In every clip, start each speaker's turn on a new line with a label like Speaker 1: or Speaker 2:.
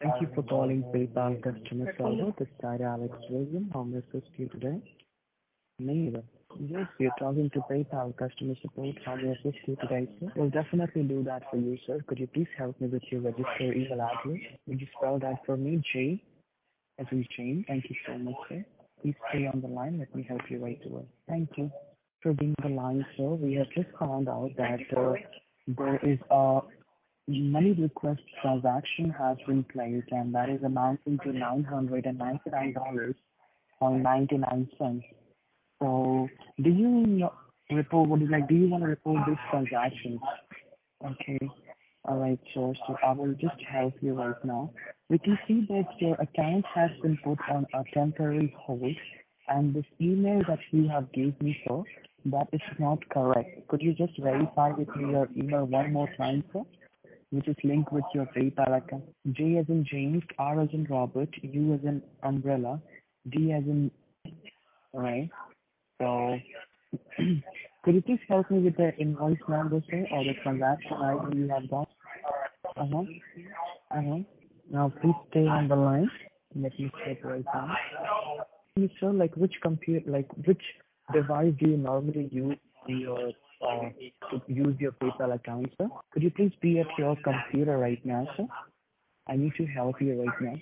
Speaker 1: Thank you for calling PayPal customer service. This is Alex William. How may I assist you today? Neither. Yes, you're talking to PayPal customer support. How may I assist you today, sir? We'll definitely do that for you, sir. Could you please help me with your registered email address? Would you spell that for me? J as in Jane. Thank you so much, sir. Please stay on the line. Let me help you right away. Thank you for being on the line, sir. We have just found out that there is a money request transaction has been placed, and that is amounting to $999.99. So, do you report? Do you want to report this transaction? Okay. All right, sure. So I will just help you right now. We can see that your account has been put on a temporary hold, and this email that you have gave me, sir, that is not correct. Could you just verify with me your email one more time, sir? Which is linked with your PayPal account. J as in James, R as in Robert, U as in umbrella, D as in, alright. So, could you please help me with the invoice number, sir, or the transaction ID you have got? Uh-huh. Uh-huh. Now, please stay on the line. Let me check right now. Sir, which device do you normally use in your to use your PayPal account, sir? Could you please be at your computer right now, sir? I need to help you right now.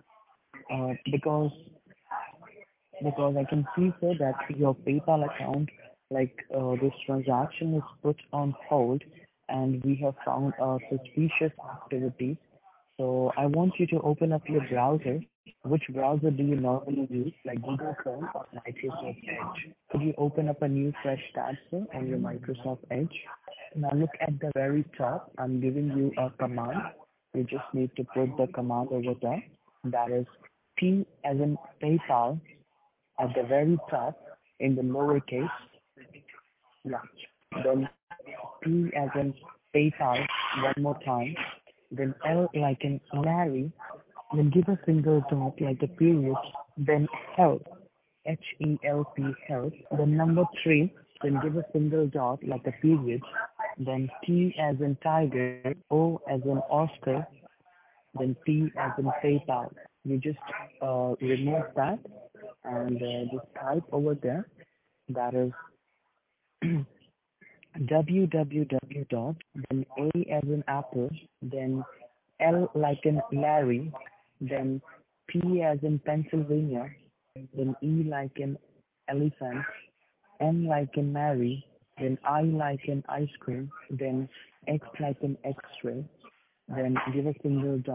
Speaker 1: Because I can see, sir, that your PayPal account, this transaction is put on hold, and we have found suspicious activity. So I want you to open up your browser. Which browser do you normally use, like Google Chrome or Microsoft Edge? Could you open up a new fresh tab, sir, on your Microsoft Edge? Now look at the very top. I'm giving you a command. You just need to put the command over there. That is P as in PayPal at the very top in the lowercase. Yeah. Then P as in PayPal one more time. Then L like in Larry. Then give a single dot like a period. Then help. HELP help. Then number 3. Then give a single dot like a period. Then T as in Tiger. O as in Oscar. Then P as in PayPal. You just remove that and just type over there. That is www dot, then A as in Apple, then L like in Larry, then P as in Pennsylvania, then E like in elephant, M like in Mary, then I like in ice cream, then X like in X-ray, then give a single dot.